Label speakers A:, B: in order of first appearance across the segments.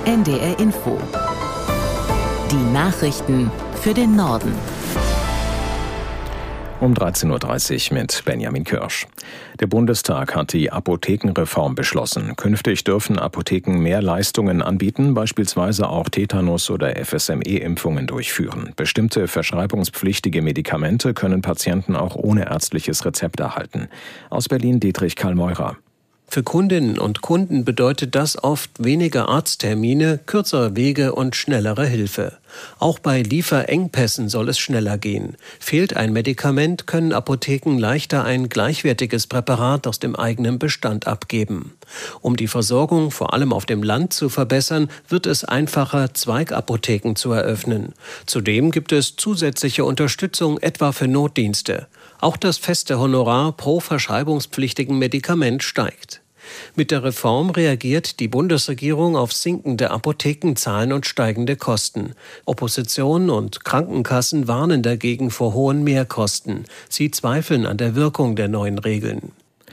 A: NDR Info. Die Nachrichten für den Norden.
B: Um 13.30 Uhr mit Benjamin Kirsch. Der Bundestag hat die Apothekenreform beschlossen. Künftig dürfen Apotheken mehr Leistungen anbieten, beispielsweise auch Tetanus- oder FSME-Impfungen durchführen. Bestimmte verschreibungspflichtige Medikamente können Patienten auch ohne ärztliches Rezept erhalten. Aus Berlin Dietrich Karl-Meurer.
C: Für Kundinnen und Kunden bedeutet das oft weniger Arzttermine, kürzere Wege und schnellere Hilfe. Auch bei Lieferengpässen soll es schneller gehen. Fehlt ein Medikament, können Apotheken leichter ein gleichwertiges Präparat aus dem eigenen Bestand abgeben. Um die Versorgung vor allem auf dem Land zu verbessern, wird es einfacher, Zweigapotheken zu eröffnen. Zudem gibt es zusätzliche Unterstützung, etwa für Notdienste. Auch das feste Honorar pro verschreibungspflichtigen Medikament steigt. Mit der Reform reagiert die Bundesregierung auf sinkende Apothekenzahlen und steigende Kosten. Opposition und Krankenkassen warnen dagegen vor hohen Mehrkosten. Sie zweifeln an der Wirkung der neuen Regeln.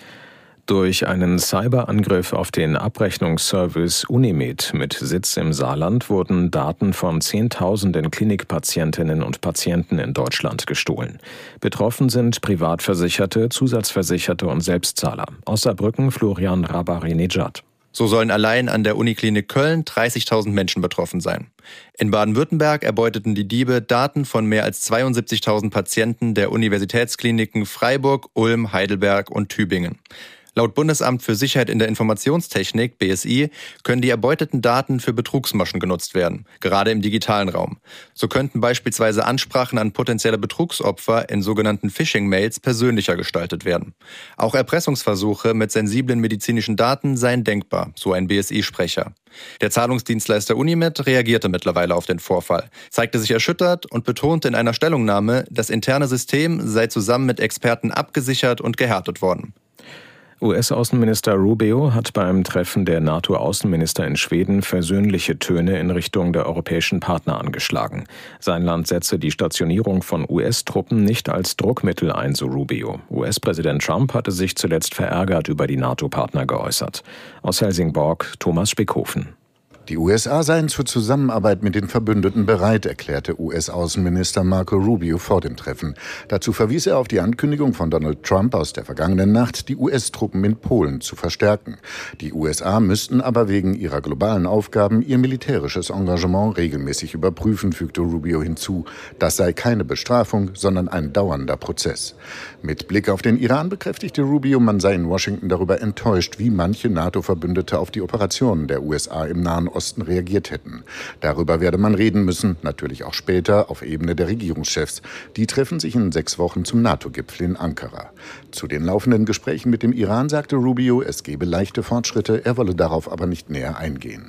B: Durch einen Cyberangriff auf den Abrechnungsservice Unimed mit Sitz im Saarland wurden Daten von Zehntausenden Klinikpatientinnen und Patienten in Deutschland gestohlen. Betroffen sind Privatversicherte, Zusatzversicherte und Selbstzahler. Aus Saarbrücken Florian Rabarinejad.
D: So sollen allein an der Uniklinik Köln 30.000 Menschen betroffen sein. In Baden-Württemberg erbeuteten die Diebe Daten von mehr als 72.000 Patienten der Universitätskliniken Freiburg, Ulm, Heidelberg und Tübingen. Laut Bundesamt für Sicherheit in der Informationstechnik, BSI, können die erbeuteten Daten für Betrugsmaschen genutzt werden, gerade im digitalen Raum. So könnten beispielsweise Ansprachen an potenzielle Betrugsopfer in sogenannten Phishing-Mails persönlicher gestaltet werden. Auch Erpressungsversuche mit sensiblen medizinischen Daten seien denkbar, so ein BSI-Sprecher. Der Zahlungsdienstleister Unimed reagierte mittlerweile auf den Vorfall, zeigte sich erschüttert und betonte in einer Stellungnahme, das interne System sei zusammen mit Experten abgesichert und gehärtet worden.
B: US-Außenminister Rubio hat beim Treffen der NATO-Außenminister in Schweden versöhnliche Töne in Richtung der europäischen Partner angeschlagen. Sein Land setze die Stationierung von US-Truppen nicht als Druckmittel ein, so Rubio. US-Präsident Trump hatte sich zuletzt verärgert über die NATO-Partner geäußert. Aus Helsingborg Thomas Spickhofen.
E: Die USA seien zur Zusammenarbeit mit den Verbündeten bereit, erklärte US-Außenminister Marco Rubio vor dem Treffen. Dazu verwies er auf die Ankündigung von Donald Trump aus der vergangenen Nacht, die US-Truppen in Polen zu verstärken. Die USA müssten aber wegen ihrer globalen Aufgaben ihr militärisches Engagement regelmäßig überprüfen, fügte Rubio hinzu. Das sei keine Bestrafung, sondern ein dauernder Prozess. Mit Blick auf den Iran bekräftigte Rubio, man sei in Washington darüber enttäuscht, wie manche NATO-Verbündete auf die Operationen der USA im Nahen Osten reagiert hätten. Darüber werde man reden müssen, natürlich auch später auf Ebene der Regierungschefs. Die treffen sich in 6 Wochen zum NATO-Gipfel in Ankara. Zu den laufenden Gesprächen mit dem Iran sagte Rubio, es gebe leichte Fortschritte, er wolle darauf aber nicht näher eingehen.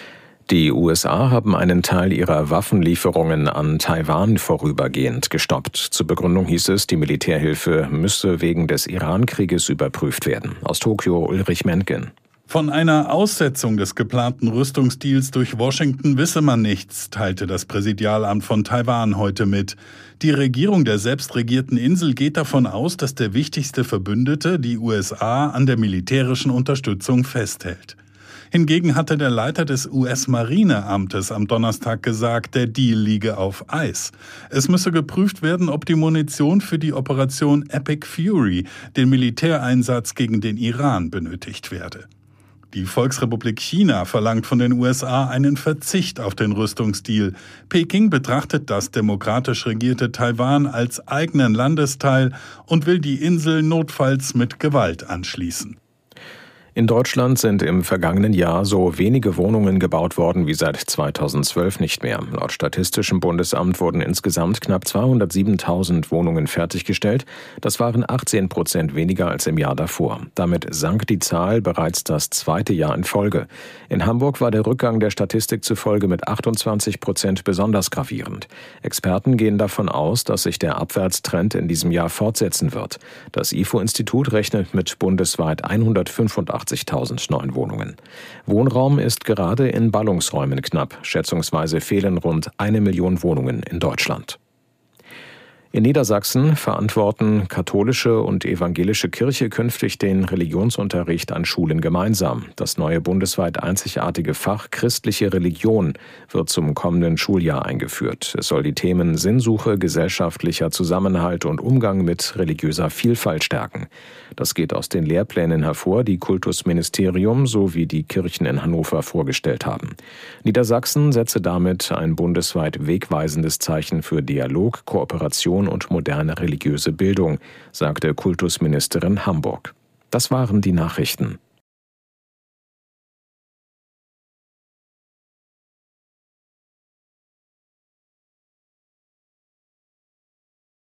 B: Die USA haben einen Teil ihrer Waffenlieferungen an Taiwan vorübergehend gestoppt. Zur Begründung hieß es, die Militärhilfe müsse wegen des Iran-Krieges überprüft werden. Aus Tokio Ulrich Mentgen.
F: Von einer Aussetzung des geplanten Rüstungsdeals durch Washington wisse man nichts, teilte das Präsidialamt von Taiwan heute mit. Die Regierung der selbstregierten Insel geht davon aus, dass der wichtigste Verbündete, die USA, an der militärischen Unterstützung festhält. Hingegen hatte der Leiter des US-Marineamtes am Donnerstag gesagt, der Deal liege auf Eis. Es müsse geprüft werden, ob die Munition für die Operation Epic Fury, den Militäreinsatz gegen den Iran, benötigt werde. Die Volksrepublik China verlangt von den USA einen Verzicht auf den Rüstungsdeal. Peking betrachtet das demokratisch regierte Taiwan als eigenen Landesteil und will die Insel notfalls mit Gewalt anschließen.
B: In Deutschland sind im vergangenen Jahr so wenige Wohnungen gebaut worden wie seit 2012 nicht mehr. Laut Statistischem Bundesamt wurden insgesamt knapp 207.000 Wohnungen fertiggestellt. Das waren 18% weniger als im Jahr davor. Damit sank die Zahl bereits das 2. Jahr in Folge. In Hamburg war der Rückgang der Statistik zufolge mit 28% besonders gravierend. Experten gehen davon aus, dass sich der Abwärtstrend in diesem Jahr fortsetzen wird. Das IFO-Institut rechnet mit bundesweit 185.000 neuen Wohnungen. Wohnraum ist gerade in Ballungsräumen knapp. Schätzungsweise fehlen rund 1 Million Wohnungen in Deutschland. In Niedersachsen verantworten katholische und evangelische Kirche künftig den Religionsunterricht an Schulen gemeinsam. Das neue bundesweit einzigartige Fach Christliche Religion wird zum kommenden Schuljahr eingeführt. Es soll die Themen Sinnsuche, gesellschaftlicher Zusammenhalt und Umgang mit religiöser Vielfalt stärken. Das geht aus den Lehrplänen hervor, die Kultusministerium sowie die Kirchen in Hannover vorgestellt haben. Niedersachsen setze damit ein bundesweit wegweisendes Zeichen für Dialog, Kooperation und moderne religiöse Bildung, sagte Kultusministerin Hamburg. Das waren die Nachrichten.